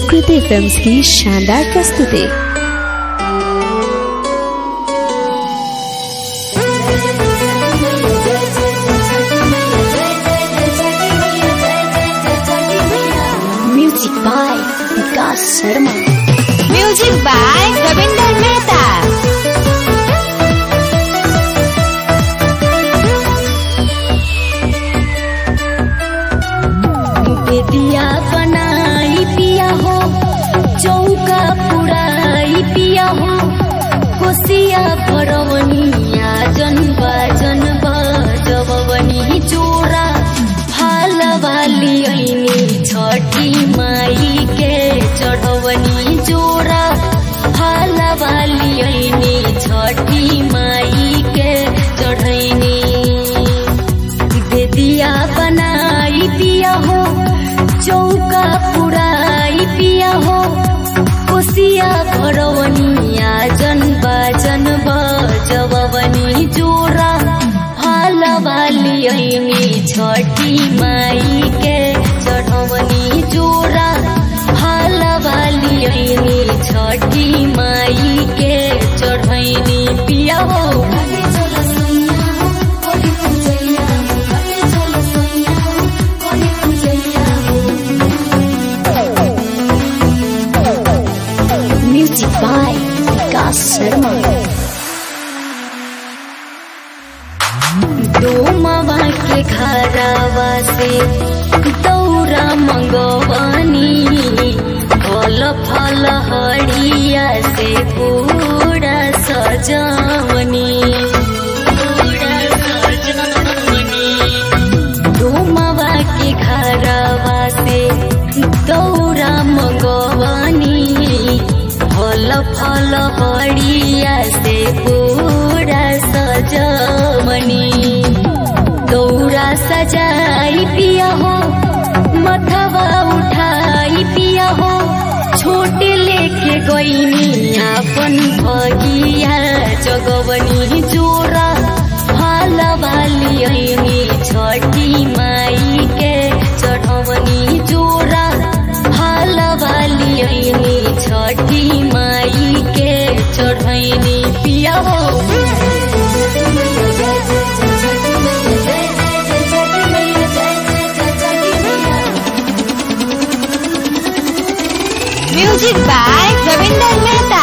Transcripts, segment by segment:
Kriti films की शानदार प्रस्तुति। Music by Vikas Sharma. Music by Ravinder Mehta. बेदिया बनाई पिया हो, चौका पुराई पिया हो, कोसिया भरवनिया जनबा जनबा जबवनी चोरा फालवाली ऐनी छठी माई के चढ़वनी चोरा फालवाली ऐनी छठी माई के चढ़ैनी। बेदिया बनाई पिया हो, चौका पुराई पिया हो, कोसिया भरवनिया जनबा जनबा जबवनी चोरा फालवाली ऐनी छठी माई के चढ़वनी चोरा फालवाली ऐनी छठी माई के चढ़ैनी पिया हो। Music by Vikas Sharma. डोमवा के घरवा से दौरा मंगवानी, फल फल हरिया से पूरा सजवनी। डोमवा के घरवा से दौरा मंगवानी, फल फल हरिया से पूरा सजवनी। दौरा सजाई पिया हो, मथवा उठाई पिया हो, छोटे लेके गईनी अपन भगिया जगवनी चोरा फालवाली ऐनी छठी माई के चढ़वनी चोरा फालवाली ऐनी छठी माई के चढ़ैनी पिया हो। Music by Ravinder Mehta.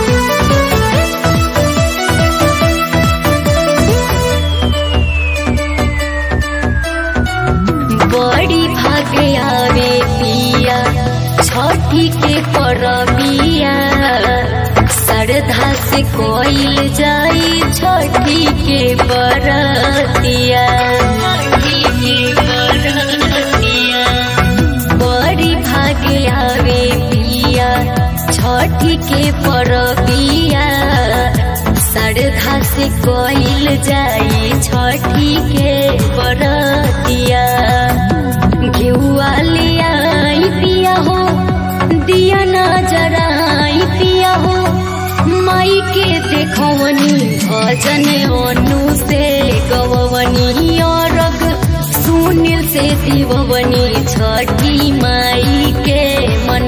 बड़ी भागे आवे पिया छठी के परबिया, श्रद्धा से कोइल जाई छठी के बरतिया। बड़ी भागे आवे पिया छठी के परबिया, श्रद्धा से कोइल जाई छठी के बरतिया। घिउआ ले आई पिया हो, दिया ना जराई पिया हो, माई के देखवनी भजन अनु से गवनी और सुनील से दिवनी छठी माई के मन